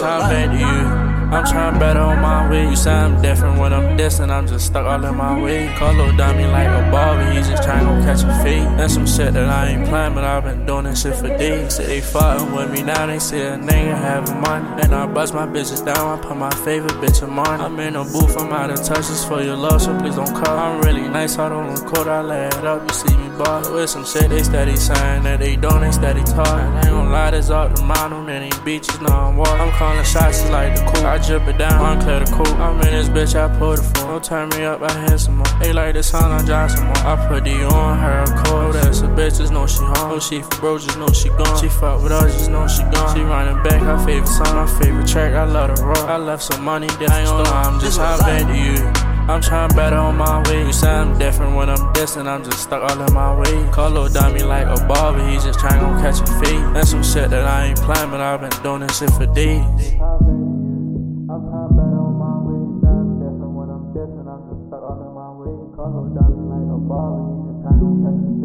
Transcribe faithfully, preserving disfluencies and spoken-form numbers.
tryna back to you. I'm tryna better on my way. You say I'm different when I'm dissing, I'm just stuck all in my way. Carlo done me like a ball, but he just tryna catch a fade. That's some shit that I ain't playing, but I've been doing this shit for days. Say they fucking with me now, they say a nigga having money. And I bust my bitches down, I put my favorite bitch in money. I'm in a booth, I'm out of touch, just for your love, so please don't call. I'm really nice, I don't record, I lay it up, you see me ball. With some shit they steady saying that they don't, they steady talking. I ain't gon' lie, this up the mountain, and these beaches, now I'm walking. I'm calling shots just like the cool. I drip it down, I'm clear the cool. I'm in this bitch, I put it full. Don't turn me up, I hit some more. They like the sun, I drop some more. I put the on her a cold. That's a bitch, just know she home. No, she for bro, just know she gone. She fuck with us, just know she gone. She running back, her favorite song, her favorite track. I love the rock. I left some money, then I ain't gon' lie, I'm just hot back to you. I'm tryna better on my way. You say I'm different when I'm dissing, I'm just stuck all in my way. Carlo done me like a ball, but he just tryna catch a fade. That's some shit that I ain't playing, but I've been doing this shit for days. I'm tryna better on my way. You say I'm different when I'm dissing, I'm just stuck all in my way. Carlo done me like a ball, but he just tryna catch a fade.